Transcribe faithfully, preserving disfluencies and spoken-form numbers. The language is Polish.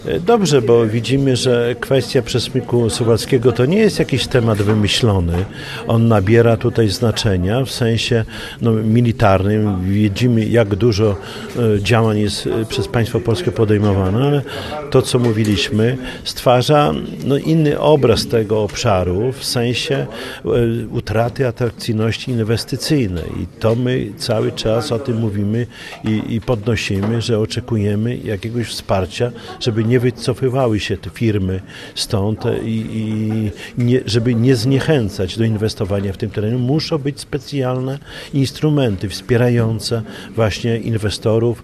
Dobrze, bo widzimy, że kwestia przesmyku suwalskiego to nie jest jakiś temat wymyślony. On nabiera tutaj znaczenia w sensie no, militarnym. Widzimy, jak dużo e, działań jest przez państwo polskie podejmowane, ale to, co mówiliśmy, stwarza no, inny obraz tego obszaru w sensie e, utraty atrakcyjności inwestycyjnej. I to my cały czas o tym mówimy i, i podnosimy, że oczekujemy jakiegoś wsparcia, żeby nie wycofywały się te firmy stąd i, i nie, żeby nie zniechęcać do inwestowania w tym terenie. Muszą być specjalne instrumenty wspierające właśnie inwestorów